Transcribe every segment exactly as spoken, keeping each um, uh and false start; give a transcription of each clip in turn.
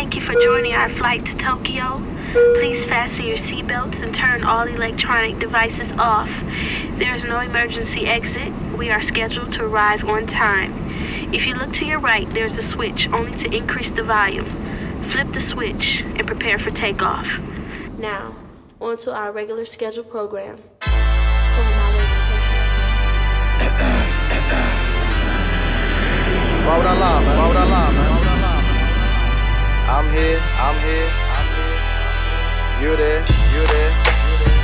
Thank you for joining our flight to Tokyo. Please fasten your seatbelts and turn all electronic devices off. There is no emergency exit. We are scheduled to arrive on time. If you look to your right, there's a switch only to increase the volume. Flip the switch and prepare for takeoff. Now, on to our regular scheduled program. Why would I lie, man? Why would I lie, man? I'm here, I'm here, I'm here. You're there, you're there, you're there.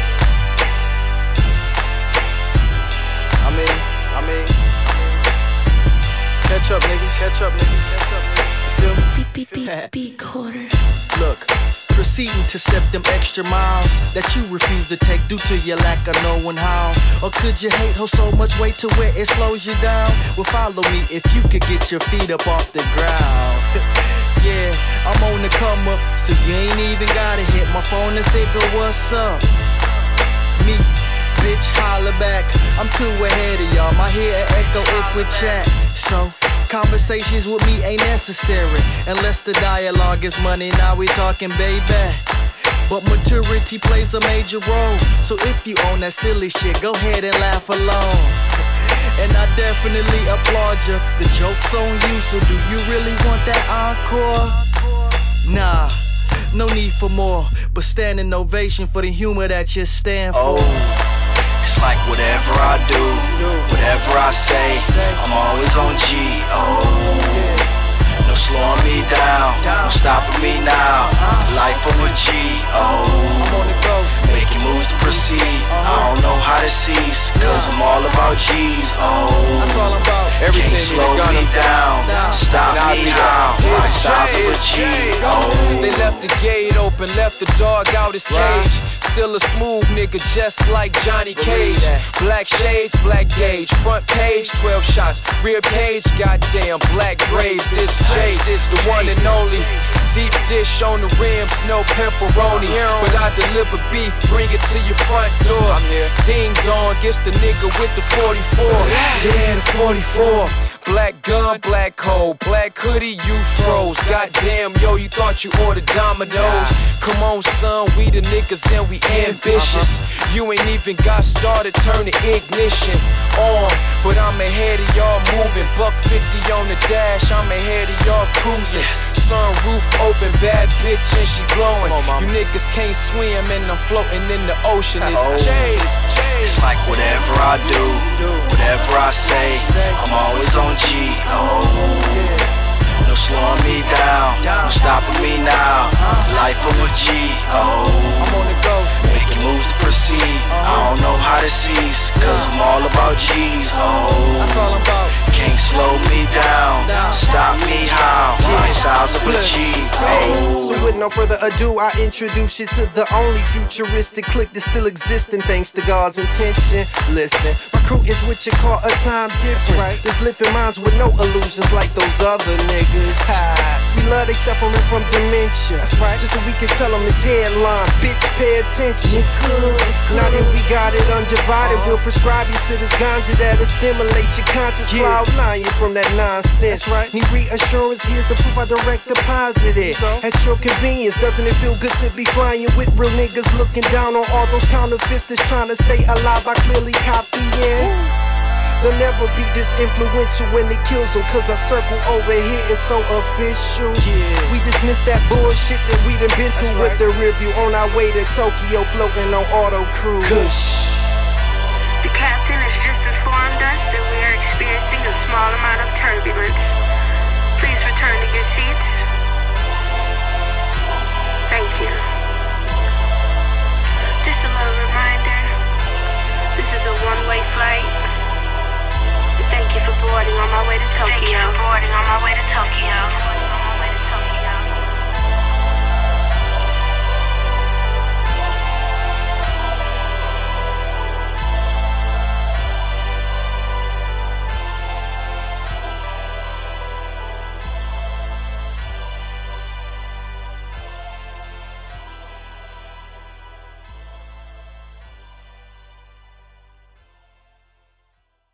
I'm in, I'm in. Catch up, niggas, catch up, niggas, catch up, niggas. You feel me? Beep, beep, beep, beep, quarter. Look, proceeding to step them extra miles that you refuse to take due to your lack of knowing how. Or could you hate her so much weight to where it slows you down? Well, follow me if you could get your feet up off the ground. Yeah, I'm on the come up, so you ain't even gotta hit my phone and figure what's up. Me, bitch, holla back. I'm too ahead of y'all. My hear an echo if we chat. So conversations with me ain't necessary unless the dialogue is money. Now we talking, baby. But maturity plays a major role. So if you own that silly shit, go ahead and laugh along. And I definitely applaud you. The joke's on you, so do you really want that encore? Nah, no need for more, but standing ovation for the humor that you stand for. Oh, it's like whatever I do, whatever I say, I'm always on G. Oh, no slowing me down, no stopping me now. Life of a G. Oh, making moves to proceed. I don't know how to cease, cause I'm all about G's. Oh, that's all I'm about. Everything can't slow me down, stop me how. Lifestyles of a G. Oh, they left the gate open, left the dog out his cage. Still a smooth nigga, just like Johnny Cage. Black shades, black gauge, front page, twelve shots, rear page, goddamn, black graves. It's Jay, it's the one and only. Deep dish on the rims, no pepperoni. But I deliver beef, bring it to your front door. Ding dong, gets the nigga with the forty-four. Yeah, the forty-four. Black gun, black hole, black hoodie, you froze. Goddamn, yo, you thought you ordered Domino's. Come on, son, we the niggas and we ambitious. You ain't even got started, turn the ignition on. But I'm ahead of y'all moving. Buck fifty on the dash, I'm ahead of y'all cruising. Sunroof open, bad bitch and she blowing. You niggas can't swim and I'm floating in the ocean. It's Jay's. It's like whatever I do, whatever I say, I'm always on G. Oh, no slowing me down, no stopping me now. Life of a G. Oh, making moves to proceed. I don't know how to cease, cause I'm all about G's. Oh, can't slow me down, stop me how. Lifestyles of a G. Oh. So with no further ado, I introduce you to the only futuristic clique that still exists, and thanks to God's intention. Listen, my crew is what you call a time difference. There's living minds with no illusions like those other niggas. We love they suffering from dementia. Just so we can tell them this headline, bitch, pay attention. Now that we got it undivided, we'll prescribe you to this ganja that'll stimulate your conscious cloud nine you from that nonsense. Need reassurance, here's the proof I direct deposit it. At your convenience, doesn't it feel good to be flying with real niggas looking down on all those counterfeits that's trying to stay alive by clearly copying? They'll never be this influential when it kills them, cause our circle over here is so official. Yeah. We dismiss that bullshit that we done been through with the review on our way to Tokyo, floating on auto cruise. Kush. The captain has just informed us that we are experiencing a small amount of turbulence.